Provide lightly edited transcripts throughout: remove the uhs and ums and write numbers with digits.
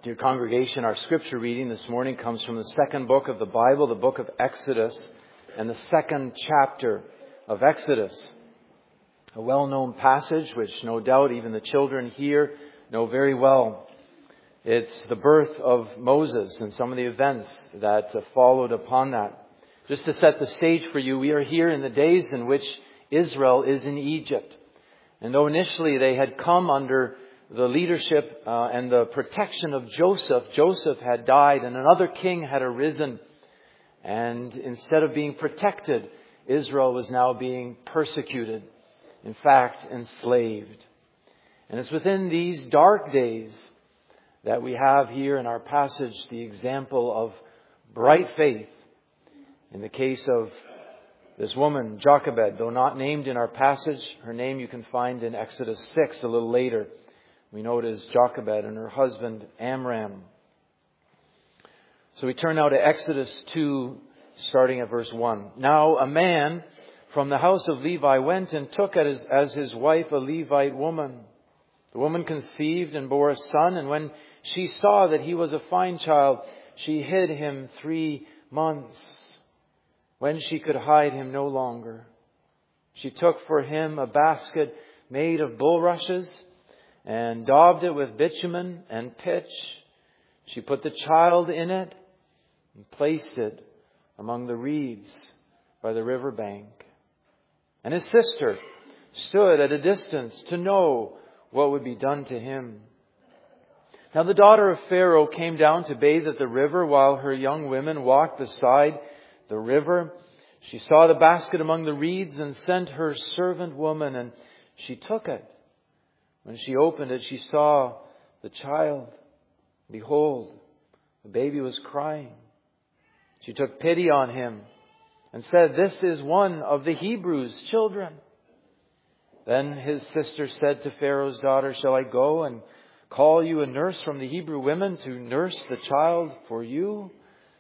Dear congregation, our scripture reading this morning comes from the second book of the Bible, the book of Exodus, and the second chapter of Exodus. A well-known passage which no doubt even the children here know very well. It's the birth of Moses and some of the events that followed upon that. Just to set the stage for you, we are here in the days in which Israel is in Egypt. And though initially they had come under the leadership and the protection of Joseph, Joseph had died and another king had arisen. And instead of being protected, Israel was now being persecuted. In fact, enslaved. And it's within these dark days that we have here in our passage the example of bright faith. In the case of this woman, Jochebed, though not named in our passage, her name you can find in Exodus 6 a little later. We know it as Jochebed and her husband Amram. So we turn now to Exodus 2, starting at verse 1. Now a man from the house of Levi went and took as his wife a Levite woman. The woman conceived and bore a son, and when she saw that he was a fine child, she hid him 3 months. When she could hide him no longer, she took for him a basket made of bulrushes and daubed it with bitumen and pitch. She put the child in it and placed it among the reeds by the river bank. And his sister stood at a distance to know what would be done to him. Now the daughter of Pharaoh came down to bathe at the river while her young women walked beside the river. She saw the basket among the reeds and sent her servant woman, and she took it. When she opened it, she saw the child. Behold, the baby was crying. She took pity on him and said, "This is one of the Hebrews' children." Then his sister said to Pharaoh's daughter, "Shall I go and call you a nurse from the Hebrew women to nurse the child for you?"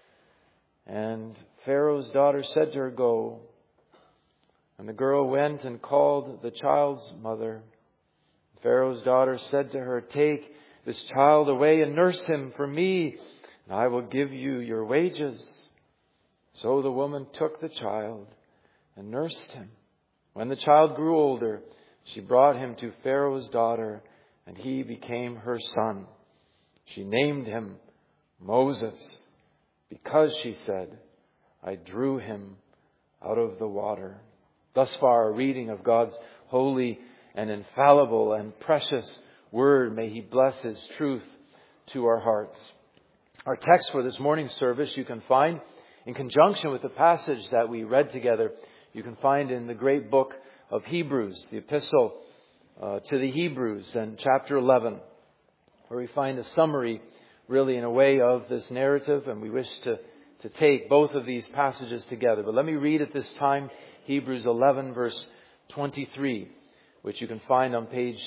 And Pharaoh's daughter said to her, "Go." And the girl went and called the child's mother. Pharaoh's daughter said to her, "Take this child away and nurse him for me, and I will give you your wages." So the woman took the child and nursed him. When the child grew older, she brought him to Pharaoh's daughter, and he became her son. She named him Moses, because she said, "I drew him out of the water." Thus far, a reading of God's holy and infallible and precious word. May He bless His truth to our hearts. Our text for this morning's service you can find in conjunction with the passage that we read together. You can find in the great book of Hebrews, the epistle to the Hebrews, and chapter 11, where we find a summary, really in a way, of this narrative, and we wish to take both of these passages together. But let me read at this time Hebrews 11, verse 23, which you can find on page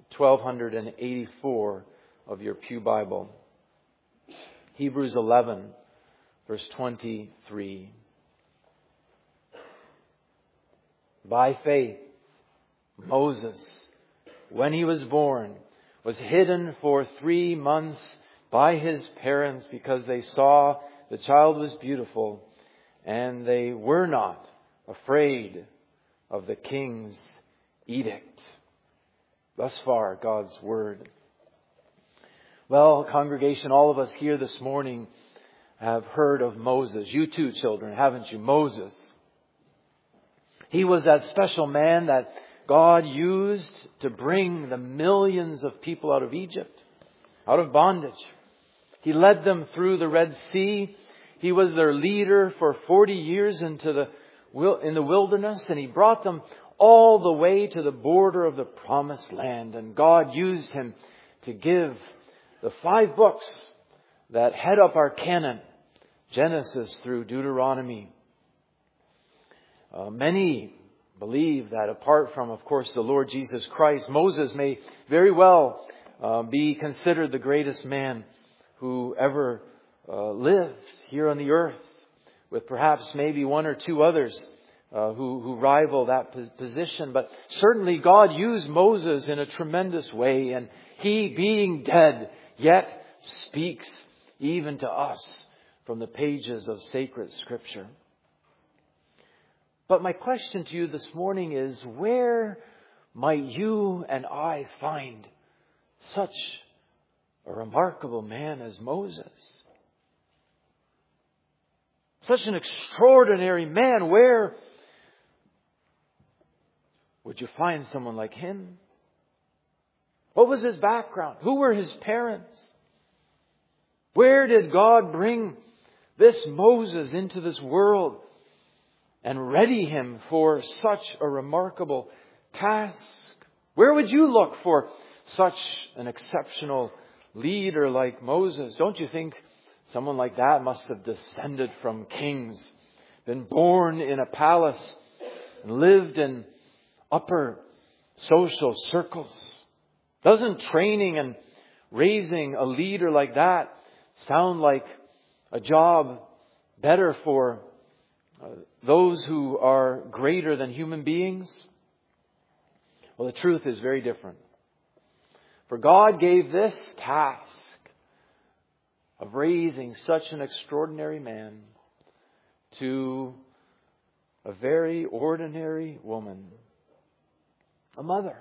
1284 of your Pew Bible. Hebrews 11, verse 23. By faith, Moses, when he was born, was hidden for 3 months by his parents because they saw the child was beautiful, and they were not afraid of the king's edict. Thus far, God's Word. Well, congregation, all of us here this morning have heard of Moses. You too, children, haven't you? Moses. He was that special man that God used to bring the millions of people out of Egypt, out of bondage. He led them through the Red Sea. He was their leader for 40 years in the wilderness, and He brought them all the way to the border of the Promised Land. And God used him to give the 5 books that head up our canon, Genesis through Deuteronomy. Many believe that apart from, of course, the Lord Jesus Christ, Moses may very well be considered the greatest man who ever lived here on the earth, with perhaps maybe 1 or 2 others who rival that position. But certainly God used Moses in a tremendous way, and he, being dead, yet speaks even to us from the pages of sacred Scripture. But my question to you this morning is, where might you and I find such a remarkable man as Moses? Such an extraordinary man. Where would you find someone like him? What was his background? Who were his parents? Where did God bring this Moses into this world and ready him for such a remarkable task? Where would you look for such an exceptional leader like Moses? Don't you think someone like that must have descended from kings, been born in a palace, and lived in upper social circles? Doesn't training and raising a leader like that sound like a job better for those who are greater than human beings? Well, the truth is very different. For God gave this task of raising such an extraordinary man to a very ordinary woman, a mother.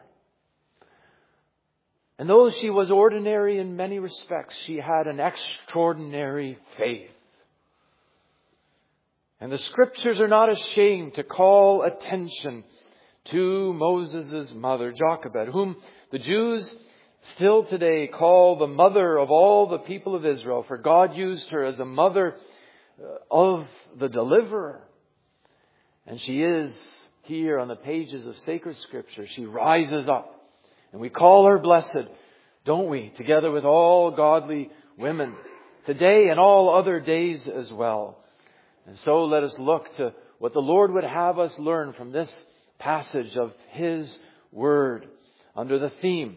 And though she was ordinary in many respects, she had an extraordinary faith. And the Scriptures are not ashamed to call attention to Moses' mother, Jochebed, whom the Jews still today call the mother of all the people of Israel, for God used her as a mother of the deliverer. And she is here on the pages of sacred Scripture. She rises up. And we call her blessed, don't we? Together with all godly women, today and all other days as well. And so let us look to what the Lord would have us learn from this passage of His Word under the theme,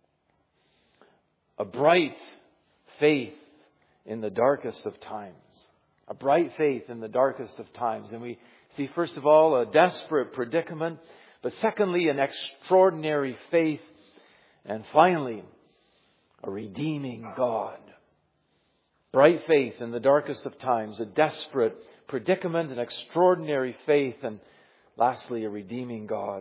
a bright faith in the darkest of times. A bright faith in the darkest of times. And we see, first of all, a desperate predicament, but secondly, an extraordinary faith. And finally, a redeeming God. Bright faith in the darkest of times, a desperate predicament, an extraordinary faith, and lastly, a redeeming God.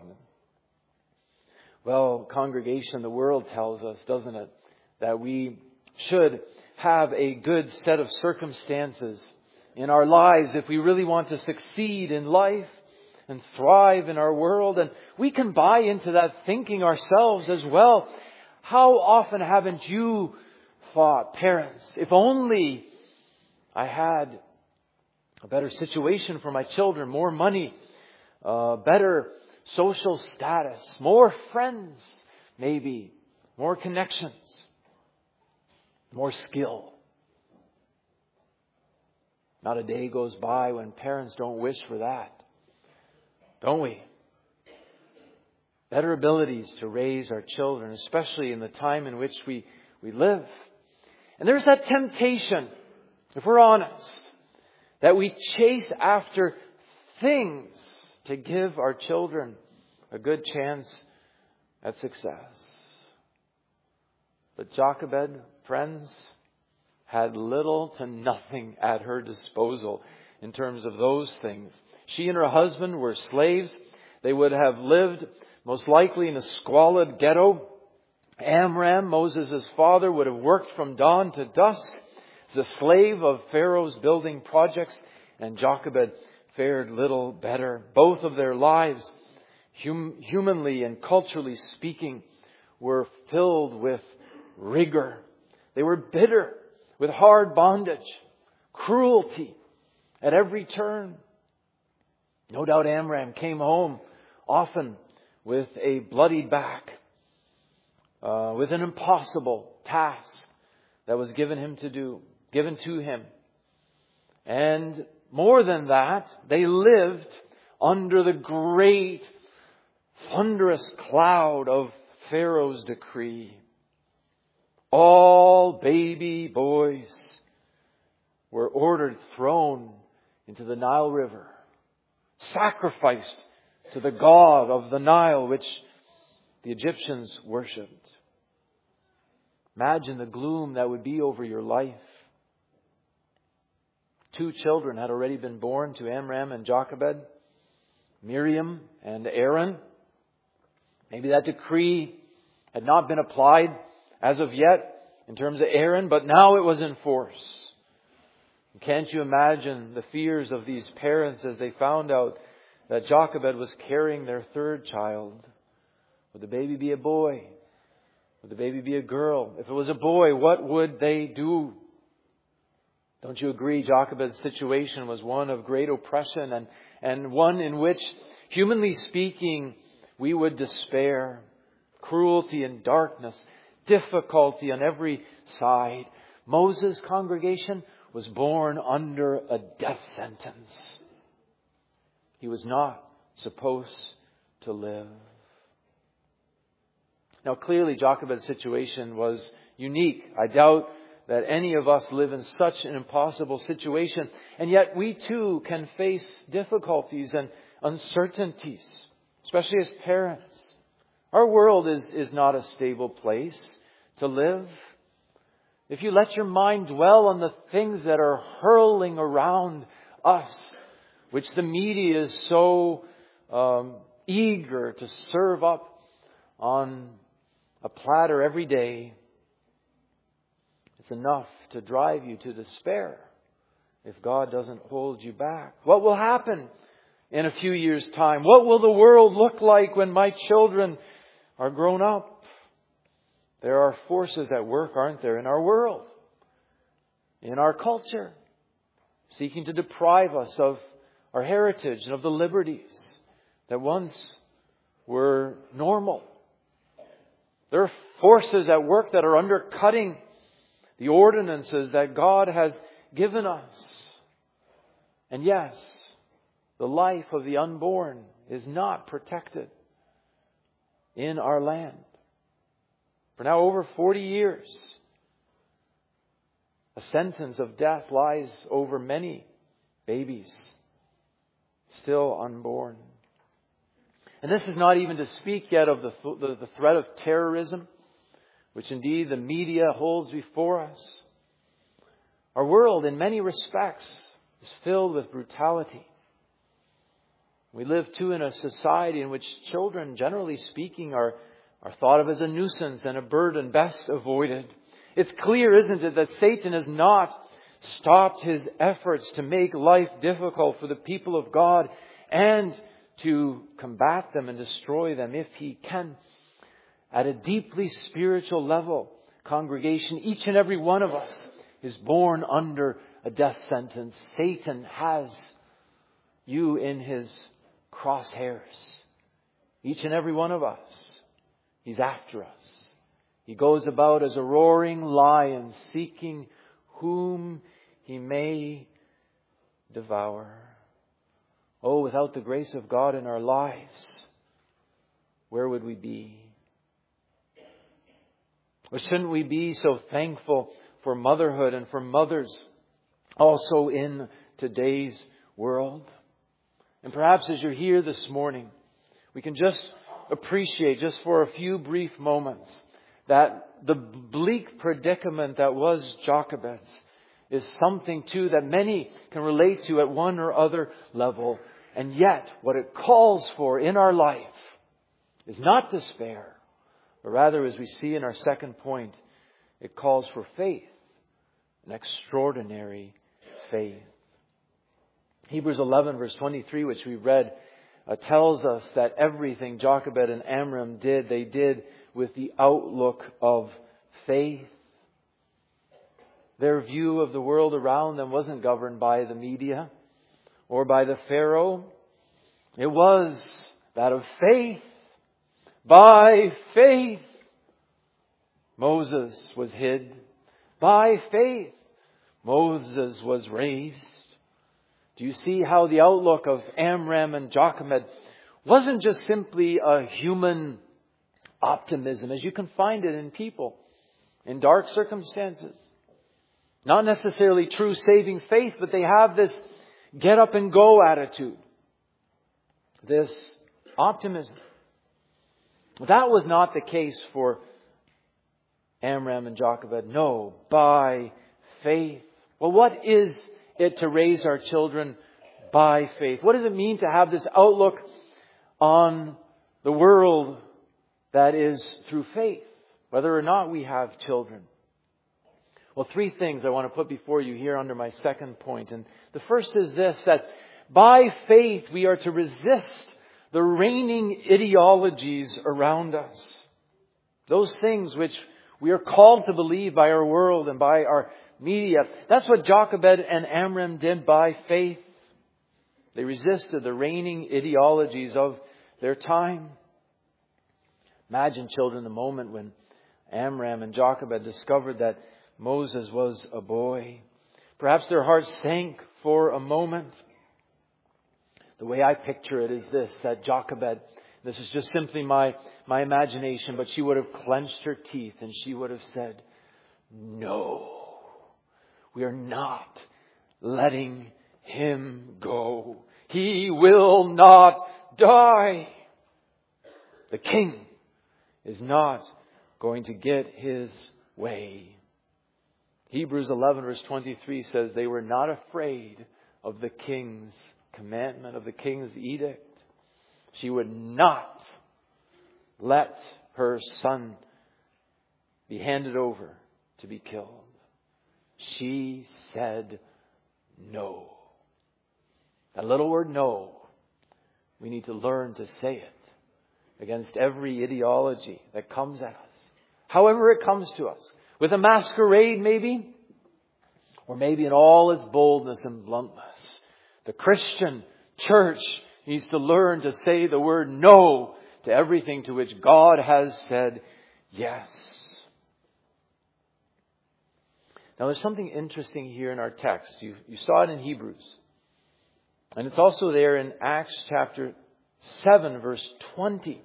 Well, congregation, the world tells us, doesn't it, that we should have a good set of circumstances in our lives if we really want to succeed in life and thrive in our world. And we can buy into that thinking ourselves as well. How often haven't you thought, parents, if only I had a better situation for my children, more money, better social status, more friends, maybe, more connections, more skill. Not a day goes by when parents don't wish for that. Don't we? Better abilities to raise our children, especially in the time in which we live. And there's that temptation, if we're honest, that we chase after things to give our children a good chance at success. But Jochebed, friends, had little to nothing at her disposal in terms of those things. She and her husband were slaves. They would have lived most likely in a squalid ghetto. Amram, Moses' father, would have worked from dawn to dusk as a slave of Pharaoh's building projects, and Jochebed fared little better. Both of their lives, humanly and culturally speaking, were filled with rigor. They were bitter with hard bondage, cruelty at every turn. No doubt Amram came home often with a bloodied back, with an impossible task that was given to him. And more than that, they lived under the great, thunderous cloud of Pharaoh's decree. All baby boys were ordered thrown into the Nile River, sacrificed to the god of the Nile, which the Egyptians worshipped. Imagine the gloom that would be over your life. 2 children had already been born to Amram and Jochebed, Miriam and Aaron. Maybe that decree had not been applied as of yet in terms of Aaron, but now it was in force. Can't you imagine the fears of these parents as they found out that Jochebed was carrying their 3rd child? Would the baby be a boy? Would the baby be a girl? If it was a boy, what would they do? Don't you agree? Jochebed's situation was one of great oppression and one in which, humanly speaking, we would despair. Cruelty and darkness, difficulty on every side. Moses' congregation was born under a death sentence. He was not supposed to live. Now clearly Jochebed's situation was unique. I doubt that any of us live in such an impossible situation. And yet we too can face difficulties and uncertainties, especially as parents. Our world is not a stable place to live. If you let your mind dwell on the things that are hurling around us, which the media is so eager to serve up on a platter every day, it's enough to drive you to despair if God doesn't hold you back. What will happen in a few years' time? What will the world look like when my children are grown up? There are forces at work, aren't there, in our world, in our culture, seeking to deprive us of our heritage and of the liberties that once were normal. There are forces at work that are undercutting the ordinances that God has given us. And yes, the life of the unborn is not protected in our land. For now over 40 years, a sentence of death lies over many babies still unborn. And this is not even to speak yet of the threat of terrorism, which indeed the media holds before us. Our world, in many respects, is filled with brutality. We live too in a society in which children, generally speaking, are thought of as a nuisance and a burden best avoided. It's clear, isn't it, that Satan has not stopped his efforts to make life difficult for the people of God and to combat them and destroy them if he can. At a deeply spiritual level, congregation, each and every one of us is born under a death sentence. Satan has you in his crosshairs. Each and every one of us. He's after us. He goes about as a roaring lion, seeking whom he may devour. Oh, without the grace of God in our lives, where would we be? Or shouldn't we be so thankful for motherhood and for mothers also in today's world? And perhaps as you're here this morning, we can just appreciate, just for a few brief moments, that the bleak predicament that was Jochebed's is something too that many can relate to at one or other level. And yet, what it calls for in our life is not despair, but rather, as we see in our second point, it calls for faith, an extraordinary faith. Hebrews 11 verse 23, which we read, tells us that everything Jochebed and Amram did, they did with the outlook of faith. Their view of the world around them wasn't governed by the media or by the Pharaoh. It was that of faith. By faith, Moses was hid. By faith, Moses was raised. Do you see how the outlook of Amram and Jochebed wasn't just simply a human optimism, as you can find it in people in dark circumstances? Not necessarily true saving faith, but they have this get up and go attitude. This optimism. That was not the case for Amram and Jochebed? No, by faith. Well, what is it to raise our children by faith? What does it mean to have this outlook on the world that is through faith, whether or not we have children? Well, three things I want to put before you here under my second point. And the first is this, that by faith we are to resist the reigning ideologies around us. Those things which we are called to believe by our world and by our media. That's what Jochebed and Amram did by faith. They resisted the reigning ideologies of their time. Imagine, children, the moment when Amram and Jochebed discovered that Moses was a boy. Perhaps their hearts sank for a moment. The way I picture it is this, that Jochebed, this is just simply my imagination, but she would have clenched her teeth and she would have said, "No, we are not letting him go. He will not die. The king is not going to get his way." Hebrews 11 verse 23 says they were not afraid of the king's commandment, of the king's edict. She would not let her son be handed over to be killed. She said no. That little word no, we need to learn to say it against every ideology that comes at us. However it comes to us. With a masquerade maybe, or maybe in all its boldness and bluntness. The Christian church needs to learn to say the word no to everything to which God has said yes. Now there's something interesting here in our text. You saw it in Hebrews. And it's also there in Acts chapter 7 verse 20.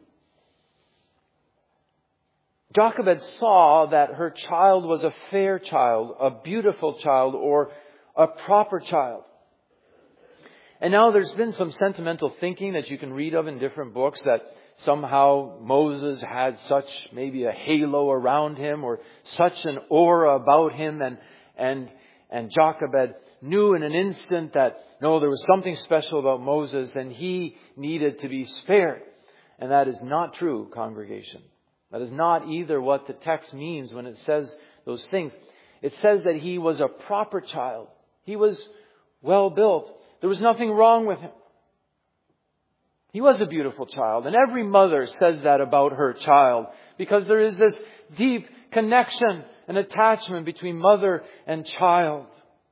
Jochebed saw that her child was a fair child, a beautiful child, or a proper child. And now there's been some sentimental thinking that you can read of in different books that somehow Moses had such maybe a halo around him or such an aura about him, and Jochebed knew in an instant that no, there was something special about Moses and he needed to be spared. And that is not true, congregation. That is not either what the text means when it says those things. It says that he was a proper child. He was well built. There was nothing wrong with him. He was a beautiful child. And every mother says that about her child, because there is this deep connection and attachment between mother and child.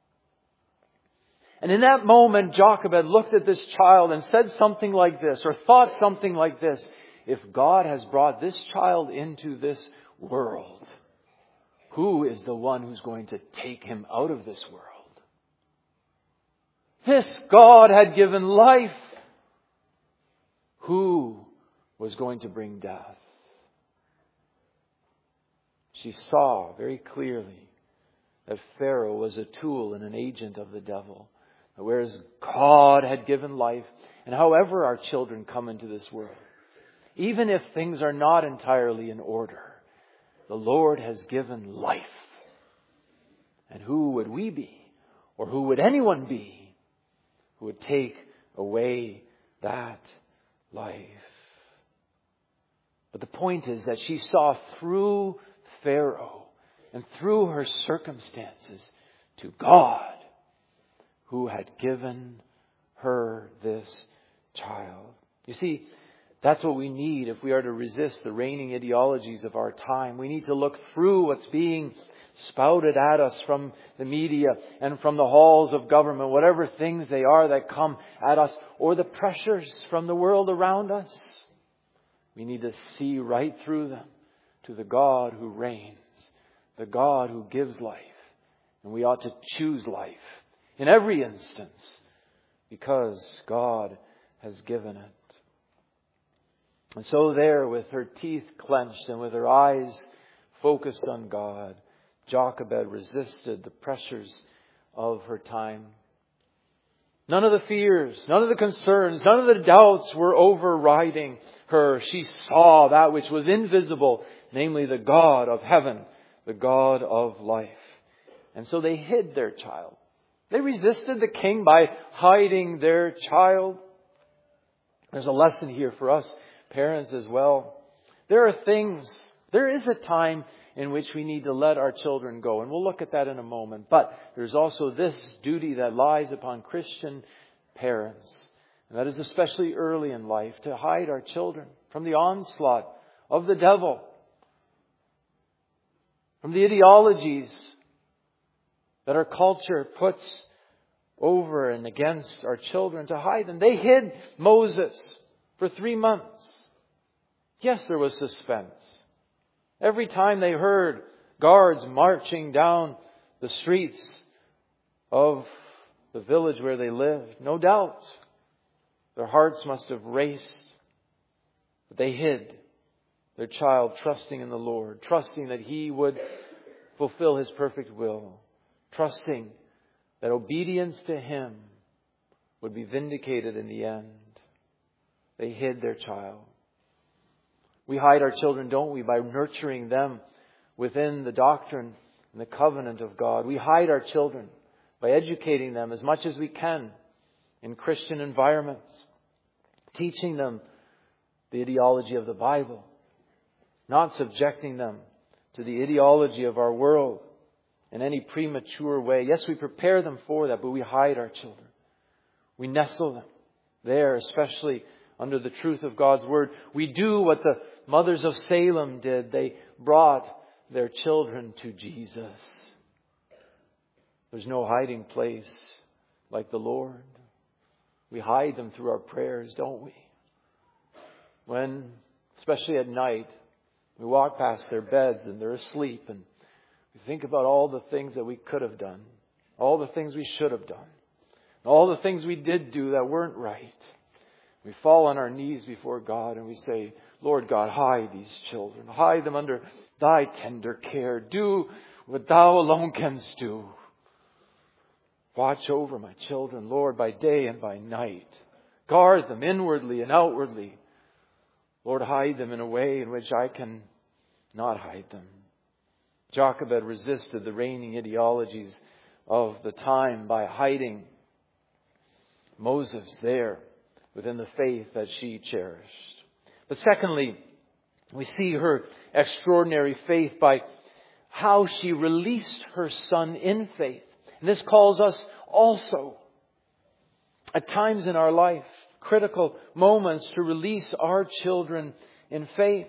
And in that moment, Jochebed looked at this child and said something like this, or thought something like this: if God has brought this child into this world, who is the one who's going to take him out of this world? This God had given life. Who was going to bring death? She saw very clearly that Pharaoh was a tool and an agent of the devil. Whereas God had given life. And however our children come into this world, even if things are not entirely in order, the Lord has given life. And who would we be, or who would anyone be, who would take away that life? But the point is that she saw through Pharaoh and through her circumstances to God, who had given her this child. You see, that's what we need if we are to resist the reigning ideologies of our time. We need to look through what's being spouted at us from the media and from the halls of government, whatever things they are that come at us, or the pressures from the world around us. We need to see right through them to the God who reigns, the God who gives life. And we ought to choose life in every instance because God has given it. And so there, with her teeth clenched and with her eyes focused on God, Jochebed resisted the pressures of her time. None of the fears, none of the concerns, none of the doubts were overriding her. She saw that which was invisible, namely the God of heaven, the God of life. And so they hid their child. They resisted the king by hiding their child. There's a lesson here for us parents as well. There is a time in which we need to let our children go. And we'll look at that in a moment. But there's also this duty that lies upon Christian parents. And that is especially early in life, to hide our children from the onslaught of the devil, from the ideologies that our culture puts over and against our children, to hide them. They hid Moses for 3 months. Yes, there was suspense. Every time they heard guards marching down the streets of the village where they lived, no doubt their hearts must have raced. But they hid their child, trusting in the Lord, trusting that He would fulfill His perfect will, trusting that obedience to Him would be vindicated in the end. They hid their child. We hide our children, don't we, by nurturing them within the doctrine and the covenant of God. We hide our children by educating them as much as we can in Christian environments, teaching them the ideology of the Bible, not subjecting them to the ideology of our world in any premature way. Yes, we prepare them for that, but we hide our children. We nestle them there, especially under the truth of God's Word. We do what the mothers of Salem did. They brought their children to Jesus. There's no hiding place like the Lord. We hide them through our prayers, don't we? When, especially at night, we walk past their beds and they're asleep, and we think about all the things that we could have done, all the things we should have done, all the things we did do that weren't right. We fall on our knees before God and we say, Lord God, hide these children. Hide them under Thy tender care. Do what Thou alone canst do. Watch over my children, Lord, by day and by night. Guard them inwardly and outwardly. Lord, hide them in a way in which I can not hide them. Jochebed resisted the reigning ideologies of the time by hiding Moses there within the faith that she cherished. But secondly, we see her extraordinary faith by how she released her son in faith. And this calls us also, at times in our life, critical moments to release our children in faith.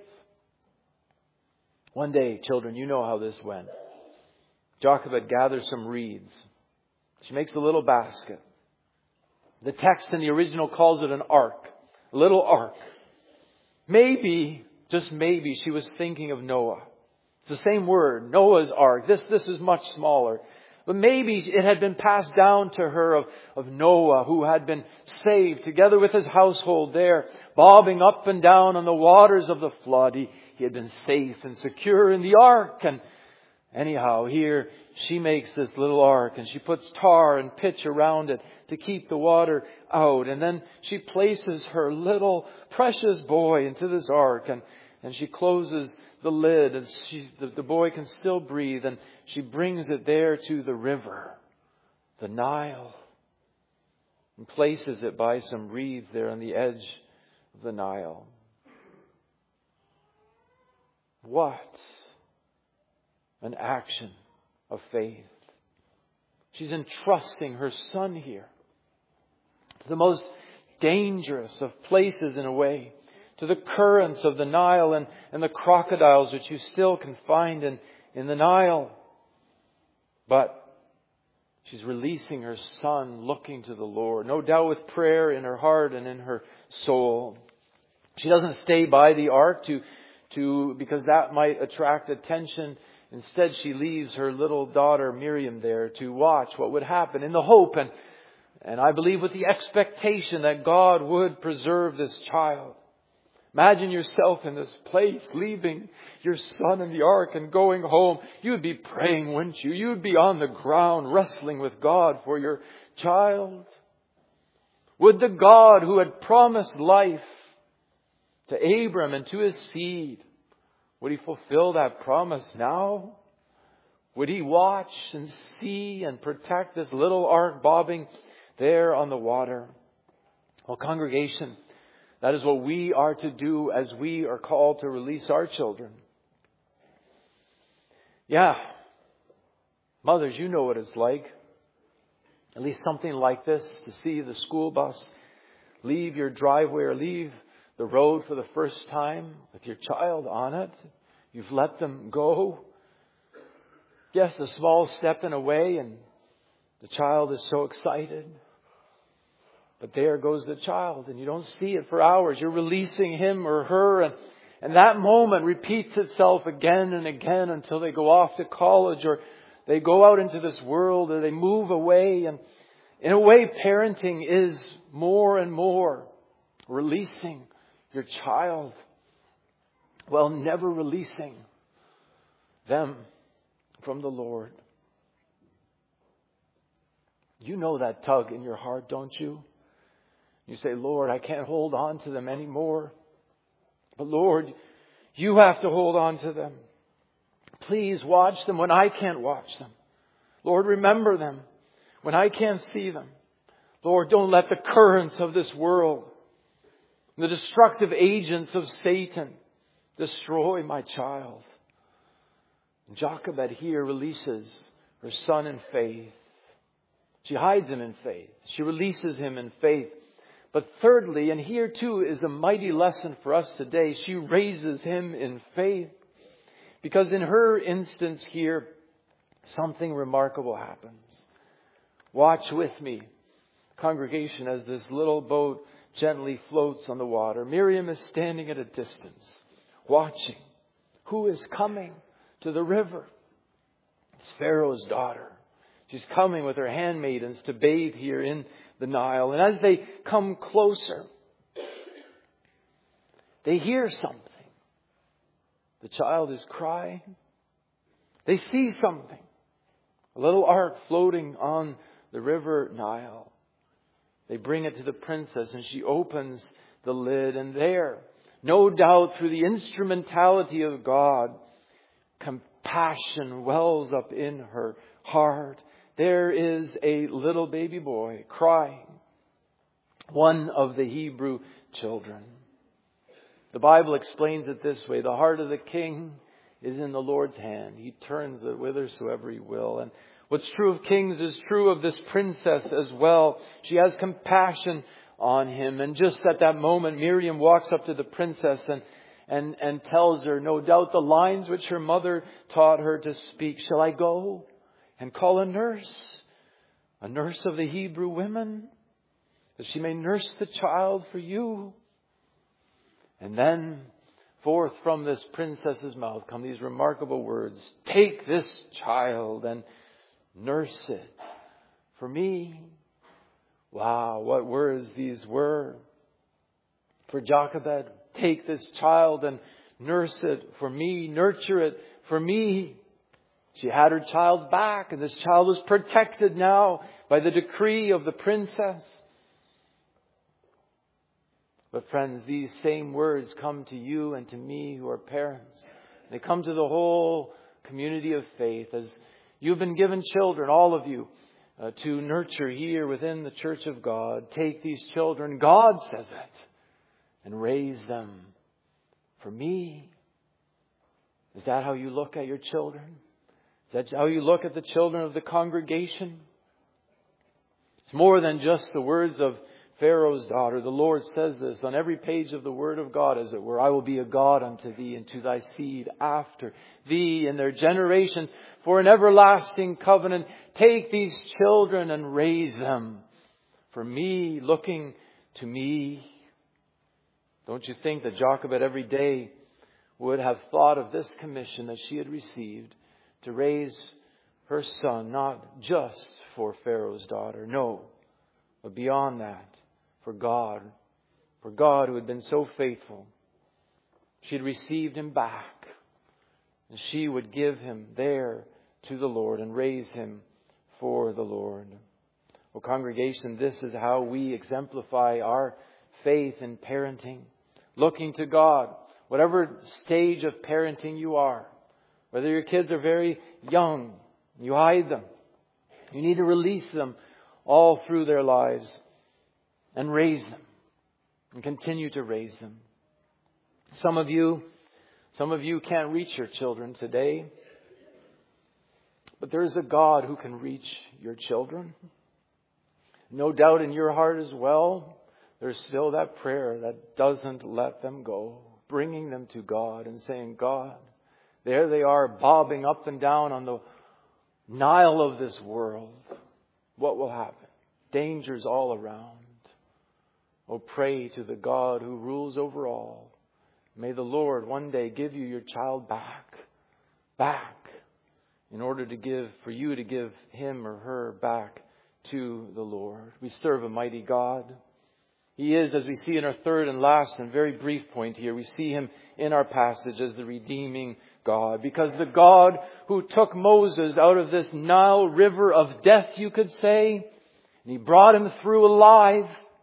One day, children, you know how this went. Jochebed gathers some reeds. She makes a little basket. The text in the original calls it an ark, a little ark. Maybe, just maybe, she was thinking of Noah. It's the same word, Noah's ark. This is much smaller. But maybe it had been passed down to her of Noah, who had been saved together with his household there, bobbing up and down on the waters of the flood. He had been safe and secure in the ark. And anyhow, here she makes this little ark and she puts tar and pitch around it to keep the water out. And then she places her little precious boy into this ark and she closes the lid and the boy can still breathe, and she brings it there to the river, the Nile, and places it by some reeds there on the edge of the Nile. What an action of faith. She's entrusting her son here to the most dangerous of places in a way, to the currents of the Nile and the crocodiles which you still can find in the Nile. But she's releasing her son, looking to the Lord, no doubt with prayer in her heart and in her soul. She doesn't stay by the ark because that might attract attention. Instead, she leaves her little daughter Miriam there to watch what would happen, in the hope and I believe with the expectation that God would preserve this child. Imagine yourself in this place, leaving your son in the ark and going home. You would be praying, wouldn't you? You would be on the ground wrestling with God for your child. Would the God who had promised life to Abram and to his seed, would He fulfill that promise now? Would He watch and see and protect this little ark bobbing there on the water? Well, congregation, that is what we are to do as we are called to release our children. Yeah. Mothers, you know what it's like. At least something like this, to see the school bus leave your driveway or leave the road for the first time with your child on it. You've let them go. Yes, a small step in a way, and the child is so excited. But there goes the child, and you don't see it for hours. You're releasing him or her, and that moment repeats itself again and again until they go off to college, or they go out into this world, or they move away. And in a way, parenting is more and more releasing your child, while never releasing them from the Lord. You know that tug in your heart, don't you? You say, Lord, I can't hold on to them anymore. But Lord, you have to hold on to them. Please watch them when I can't watch them. Lord, remember them when I can't see them. Lord, don't let the currents of this world, the destructive agents of Satan, destroy my child. And Jochebed here releases her son in faith. She hides him in faith. She releases him in faith. But thirdly, and here too is a mighty lesson for us today, she raises him in faith. Because in her instance here, something remarkable happens. Watch with me, congregation, as this little boat gently floats on the water. Miriam is standing at a distance, watching. Who is coming to the river? It's Pharaoh's daughter. She's coming with her handmaidens to bathe here in the Nile. And as they come closer, they hear something. The child is crying. They see something. A little ark floating on the river Nile. They bring it to the princess, and she opens the lid. And there, no doubt through the instrumentality of God, compassion wells up in her heart. There is a little baby boy crying. One of the Hebrew children. The Bible explains it this way. The heart of the king is in the Lord's hand. He turns it whithersoever He will. And what's true of kings is true of this princess as well. She has compassion on him. And just at that moment, Miriam walks up to the princess and tells her, no doubt the lines which her mother taught her to speak. Shall I go and call a nurse of the Hebrew women, that she may nurse the child for you? And then forth from this princess's mouth come these remarkable words. Take this child and nurse it for me. Wow, what words these were. For Jochebed, take this child and nurse it for me. Nurture it for me. She had her child back, and this child was protected now by the decree of the princess. But friends, these same words come to you and to me who are parents. They come to the whole community of faith as you've been given children, all of you, to nurture here within the Church of God. Take these children, God says it, and raise them for me. Is that how you look at your children? Is that how you look at the children of the congregation? It's more than just the words of Pharaoh's daughter. The Lord says this on every page of the Word of God, as it were. I will be a God unto thee and to thy seed after thee and their generations for an everlasting covenant. Take these children and raise them for me, looking to me. Don't you think that Jochebed every day would have thought of this commission that she had received to raise her son, not just for Pharaoh's daughter, no, but beyond that, for God who had been so faithful. She had received him back, and she would give him there to the Lord and raise him for the Lord. Well, congregation, this is how we exemplify our faith in parenting, looking to God, whatever stage of parenting you are, whether your kids are very young You hide them. You need to release them all through their lives and raise them and continue to raise them. Some of you can't reach your children today, but there is a God who can reach your children. No doubt in your heart as well, there's still that prayer that doesn't let them go, bringing them to God and saying, God, there they are bobbing up and down on the Nile of this world. What will happen? Dangers all around. Oh, pray to the God who rules over all. May the Lord one day give you your child back, in order for you to give him or her back to the Lord. We serve a mighty God. He is, as we see in our third and last and very brief point here, we see him in our passage as the redeeming God. Because the God who took Moses out of this Nile river of death, you could say, and he brought him through alive,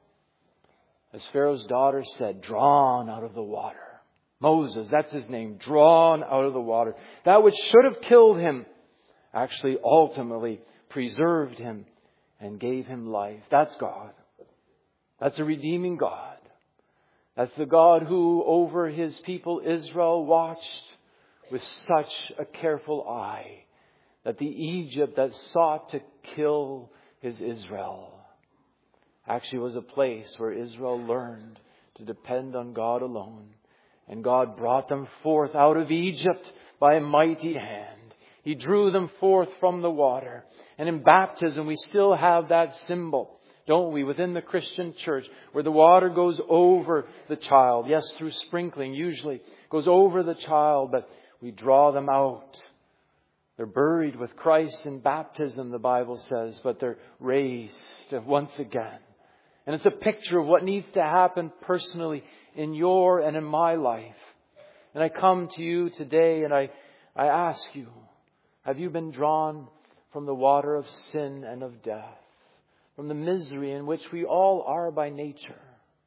as Pharaoh's daughter said, drawn out of the water. Moses, that's his name, drawn out of the water. That which should have killed him actually ultimately preserved him and gave him life. That's God. That's a redeeming God. That's the God who over his people Israel watched with such a careful eye that the Egypt that sought to kill his Israel actually was a place where Israel learned to depend on God alone. And God brought them forth out of Egypt by a mighty hand. He drew them forth from the water. And in baptism, we still have that symbol, don't we, within the Christian church, where the water goes over the child. Yes, through sprinkling, usually goes over the child, but we draw them out. They're buried with Christ in baptism, the Bible says, but they're raised once again. And it's a picture of what needs to happen personally in your and in my life. And I come to you today and I ask you, have you been drawn from the water of sin and of death, from the misery in which we all are by nature?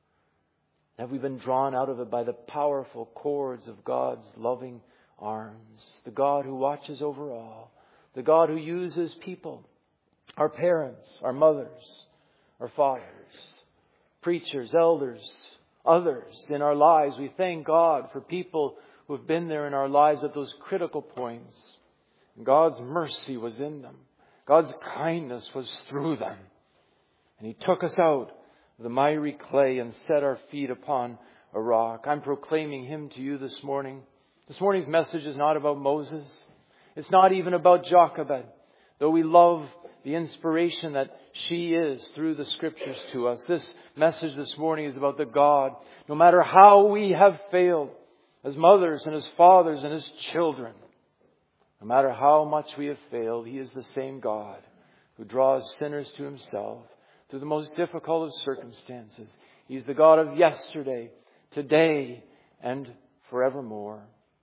Have we been drawn out of it by the powerful cords of God's loving arms? The God who watches over all. The God who uses people, our parents, our mothers, our fathers, preachers, elders, others in our lives. We thank God for people who have been there in our lives at those critical points. And God's mercy was in them. God's kindness was through them. And He took us out of the miry clay and set our feet upon a rock. I'm proclaiming Him to you this morning. This morning's message is not about Moses. It's not even about Jochebed, though we love the inspiration that she is through the Scriptures to us. This message this morning is about the God, no matter how we have failed as mothers and as fathers and as children, no matter how much we have failed, He is the same God who draws sinners to Himself through the most difficult of circumstances. He's the God of yesterday, today, and forevermore.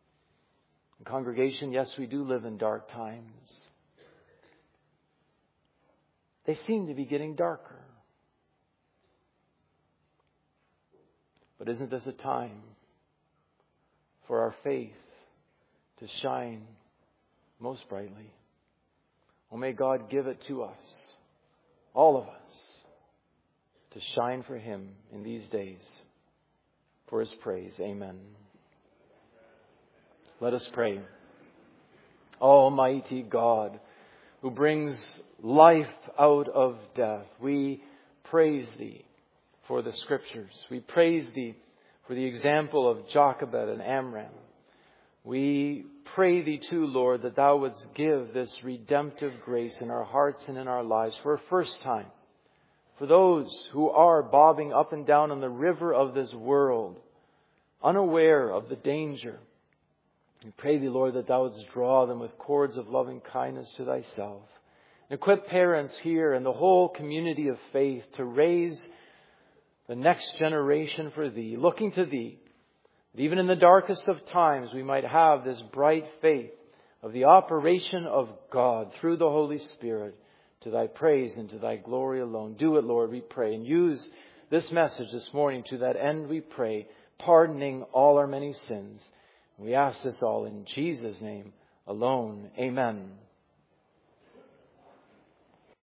Congregation, yes, we do live in dark times. They seem to be getting darker. But isn't this a time for our faith to shine most brightly? Oh, may God give it to us, all of us, to shine for Him in these days, for His praise. Amen. Let us pray. Almighty God, who brings life out of death, we praise Thee for the Scriptures. We praise Thee for the example of Jochebed and Amram. We pray Thee too, Lord, that Thou wouldst give this redemptive grace in our hearts and in our lives for a first time. For those who are bobbing up and down on the river of this world, unaware of the danger, we pray Thee, Lord, that Thou wouldst draw them with cords of loving kindness to Thyself. And equip parents here and the whole community of faith to raise the next generation for Thee, looking to Thee, that even in the darkest of times we might have this bright faith of the operation of God through the Holy Spirit to Thy praise and to Thy glory alone. Do it, Lord, we pray, and use this message this morning to that end, we pray, pardoning all our many sins. We ask this all in Jesus' name alone. Amen.